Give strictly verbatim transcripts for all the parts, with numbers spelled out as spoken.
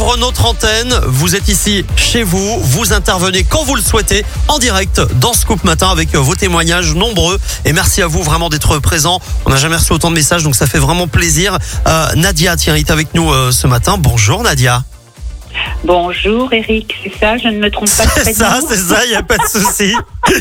ouvre notre antenne. Vous êtes ici chez vous. Vous intervenez quand vous le souhaitez en direct dans Scoop Matin avec vos témoignages nombreux. Et merci à vous vraiment d'être présents. On n'a jamais reçu autant de messages, donc ça fait vraiment plaisir. Euh, Nadia, tiens, est avec nous euh, ce matin. Bonjour Nadia. Bonjour Eric, c'est ça, je ne me trompe pas de prénom. C'est ça, c'est ça, il n'y a pas de souci.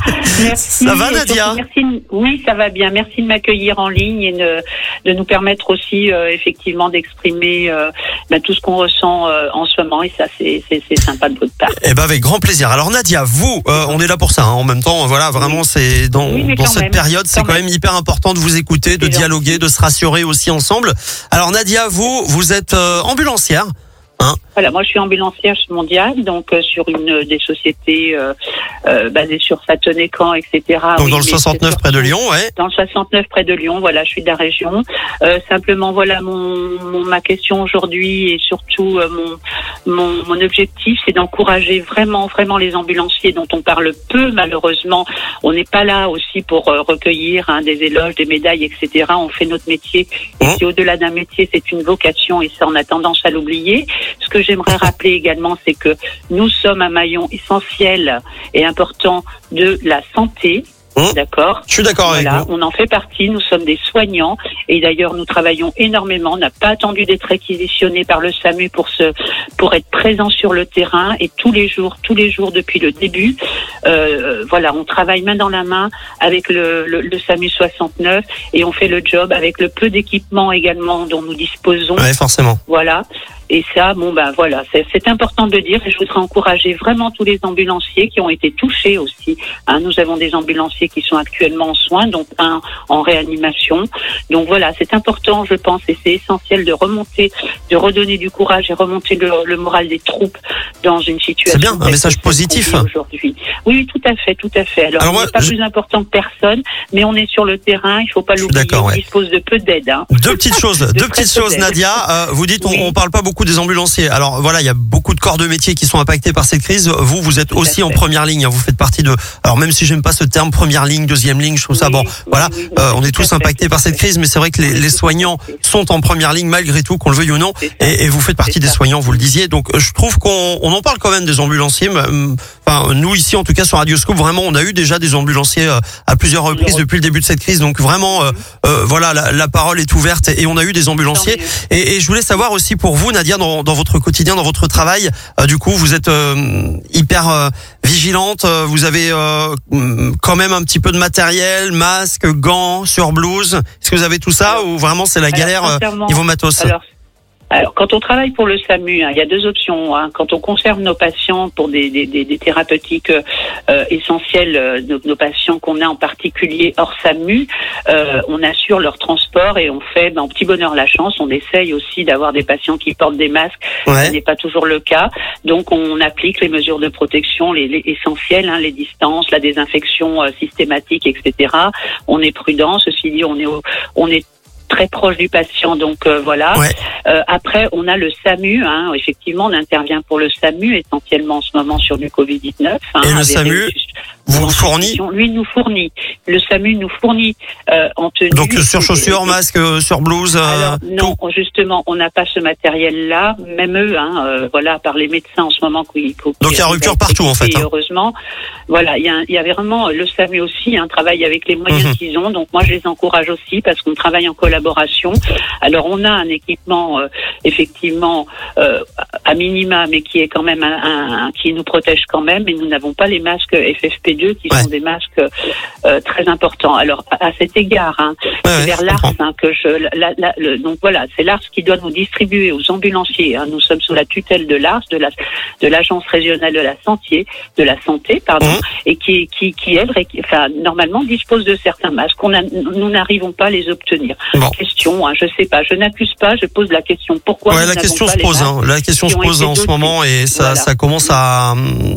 Merci. Ça va Nadia? Merci, oui, ça va bien. Merci de m'accueillir en ligne et de, de nous permettre aussi euh, effectivement d'exprimer euh, ben, tout ce qu'on ressent euh, en ce moment, et ça c'est, c'est, c'est sympa de votre part. Eh ben avec grand plaisir. Alors Nadia, vous, euh, on est là pour ça. Hein. En même temps, voilà, vraiment, c'est dans, oui, dans cette même, période, c'est quand, quand même. même hyper important de vous écouter, de c'est dialoguer, gentil. De se rassurer aussi ensemble. Alors Nadia, vous, vous êtes euh, ambulancière. Hein? Voilà, moi je suis ambulancière mondiale, donc euh, sur une euh, des sociétés euh, euh, basées sur Châtenay-Camp, et cetera. Donc oui, dans le soixante-neuf près de Lyon, ouais. Dans le soixante-neuf près de Lyon, voilà, je suis de la région. Euh, simplement, voilà, mon, mon ma question aujourd'hui et surtout euh, mon, mon mon objectif, c'est d'encourager vraiment vraiment les ambulanciers dont on parle peu malheureusement. On n'est pas là aussi pour euh, recueillir hein, des éloges, des médailles, et cetera. On fait notre métier et mmh. si au-delà d'un métier, c'est une vocation et ça on a tendance à l'oublier. Ce que j'aimerais rappeler également, c'est que nous sommes un maillon essentiel et important de la santé. Mmh. D'accord. Je suis d'accord voilà, avec vous. On en fait partie. Nous sommes des soignants et d'ailleurs nous travaillons énormément. On n'a pas attendu d'être réquisitionnés par le SAMU pour se, pour être présents sur le terrain et tous les jours, tous les jours depuis le début. Euh, voilà, on travaille main dans la main avec le, le, le SAMU soixante-neuf et on fait le job avec le peu d'équipements également dont nous disposons. Ouais, forcément. Voilà. Et ça, bon ben voilà, c'est, c'est important de le dire et je voudrais encourager vraiment tous les ambulanciers qui ont été touchés aussi. Hein, nous avons des ambulanciers qui sont actuellement en soins, donc un en réanimation. Donc voilà, c'est important, je pense, et c'est essentiel de remonter, de redonner du courage et remonter le, le moral des troupes dans une situation. C'est bien, un message positif. Aujourd'hui. Oui, tout à fait, tout à fait. Alors, Alors on moi, n'est pas je... plus important que personne, mais on est sur le terrain, il faut pas l'oublier, on ouais. dispose de peu d'aide. Hein. Deux petites choses, de deux petites choses, d'aide. Nadia. Euh, vous dites, on, oui. on parle pas beaucoup des ambulanciers. Alors voilà, il y a beaucoup de corps de métier qui sont impactés par cette crise. Vous, vous êtes tout aussi en première ligne. Vous faites partie de. Alors même si j'aime pas ce terme première ligne, deuxième ligne, je trouve oui, ça bon. Oui, voilà, oui, euh, on est tous impactés fait, par cette crise, mais c'est vrai que les, les soignants sont en première ligne malgré tout, qu'on le veuille ou non. Et, et vous faites partie des soignants, vous le disiez. Donc je trouve qu'on on en parle quand même des ambulanciers. Enfin, nous ici, en tout cas sur Radio Scoop, vraiment, on a eu déjà des ambulanciers à plusieurs reprises depuis le début de cette crise. Donc vraiment, euh, euh, voilà, la, la parole est ouverte et on a eu des ambulanciers. Et, et je voulais savoir aussi pour vous, Nadia, dans, dans votre quotidien, dans votre travail, euh, du coup, vous êtes euh, hyper euh, vigilante. Euh, vous avez euh, quand même un petit peu de matériel, masque, gants, surblouse. Est-ce que vous avez tout ça alors, ou vraiment c'est la galère euh, niveau matos? alors, Alors, quand on travaille pour le SAMU, hein, il y a deux options. Hein. Quand on conserve nos patients pour des, des, des, des thérapeutiques euh, essentielles, euh, nos, nos patients qu'on a en particulier hors SAMU, euh, on assure leur transport et on fait, ben, en petit bonheur la chance, on essaye aussi d'avoir des patients qui portent des masques. Ouais. Ce n'est pas toujours le cas. Donc, on applique les mesures de protection, les, les essentielles, hein, les distances, la désinfection euh, systématique, et cetera. On est prudent. Ceci dit, on est, au, on est très proche du patient, donc euh, voilà. Ouais. Euh, après, on a le SAMU. Hein, effectivement, on intervient pour le SAMU essentiellement en ce moment sur du covid dix-neuf. Hein, et le SAMU vous fournit Lui nous fournit. Le SAMU nous fournit euh, en tenue. Donc sur chaussures, masque, sur blouse. Euh, Alors, non, tout. Justement, on n'a pas ce matériel-là. Même eux, hein, euh, voilà, par les médecins en ce moment. Qui, qui, Donc il y a rupture partout en fait. Et heureusement, voilà, il y a, il y a vraiment le SAMU aussi. Hein, travaille avec les moyens mmh. qu'ils ont. Donc moi, je les encourage aussi parce qu'on travaille en collaboration. Alors on a un équipement euh, effectivement euh, à minima, mais qui est quand même un, un, un qui nous protège quand même. Et nous n'avons pas les masques F F P deux qui ouais. sont des masques euh, très importants. Alors à, à cet égard, hein, ouais, c'est ouais, vers l'A R S hein, que je la, la, le, donc voilà, c'est l'A R S qui doit nous distribuer aux ambulanciers. Hein, nous sommes sous la tutelle de l'A R S, de la de l'agence régionale de la santé, de la santé, pardon, mmh. et qui qui qui elle, qui, enfin normalement dispose de certains masques. On a, nous n'arrivons pas à les obtenir. Bon. Question, hein, je sais pas, je n'accuse pas, je pose la question. Pourquoi ouais, la question se pose, hein, la question se pose en ce moment et ça voilà. ça commence à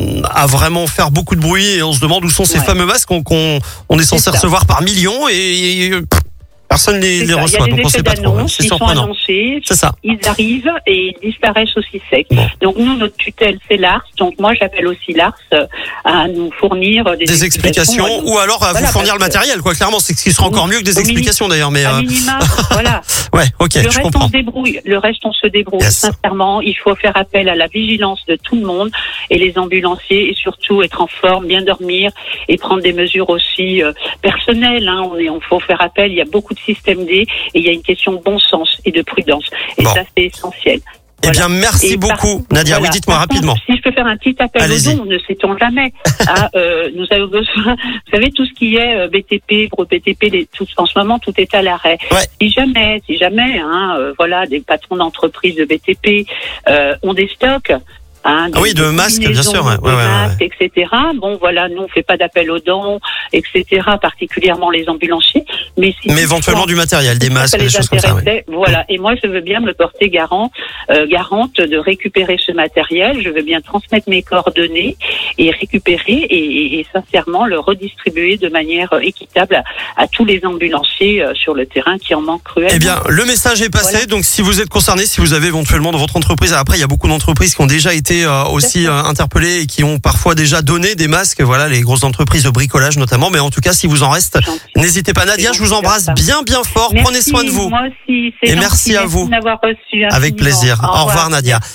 à vraiment faire beaucoup de bruit et on se demande où sont ces ouais. fameux masques qu'on qu'on on est c'est censé ça. recevoir par millions et, et Personne les, les ça. reçoit, donc on sait pas trop. C'est ils surprenant. sont annoncés, C'est ça. Ils arrivent et ils disparaissent aussi secs. Bon. Donc nous, notre tutelle, c'est l'A R S. Donc moi, j'appelle aussi l'A R S à nous fournir des, des explications, explications ou alors à voilà, vous fournir le matériel, quoi. Clairement, c'est ce qui sera encore mieux que des explications d'ailleurs. Mais à euh... minima, voilà. Ouais, ok, le je reste, comprends. on se débrouille. Le reste, on se débrouille. Yes. Sincèrement, il faut faire appel à la vigilance de tout le monde et les ambulanciers, et surtout être en forme, bien dormir et prendre des mesures aussi euh, personnelles. Hein. On est, on faut faire appel. Il y a beaucoup de système D et il y a une question de bon sens et de prudence. Et bon. ça, c'est essentiel. Eh voilà. bien, merci et beaucoup, par, Nadia. Voilà. Oui, dites-moi par rapidement. Contre, si je peux faire un petit appel aux dons, ne sait-on jamais. ah, euh, nous avons besoin, vous savez, tout ce qui est euh, B T P, gros B T P, les, tout, en ce moment, tout est à l'arrêt. Ouais. Si jamais, si jamais, hein, euh, voilà, des patrons d'entreprises de B T P euh, ont des stocks. Hein, ah oui, de masques, bien sûr. Ouais, de ouais, masques, ouais. et cetera. Bon, voilà, nous, on fait pas d'appel aux dons, et cetera, particulièrement les ambulanciers. Mais, si mais éventuellement du matériel, des masques, des choses comme ça. Ouais. Voilà. Et moi, je veux bien me porter garant, euh, garante de récupérer ce matériel. Je veux bien transmettre mes coordonnées et récupérer et, et, et sincèrement le redistribuer de manière équitable à, à tous les ambulanciers euh, sur le terrain qui en manquent cruellement. Eh bien, le message est passé. Voilà. Donc, si vous êtes concerné, si vous avez éventuellement dans votre entreprise, après, il y a beaucoup d'entreprises qui ont déjà été Euh, aussi euh, interpellés et qui ont parfois déjà donné des masques, voilà, les grosses entreprises de bricolage notamment, mais en tout cas si vous en reste, n'hésitez pas. Nadia, je vous embrasse bien bien fort, merci, prenez soin de vous moi aussi, et gentil, merci à vous merci d'avoir reçu avec plaisir. Au revoir, Au revoir Nadia.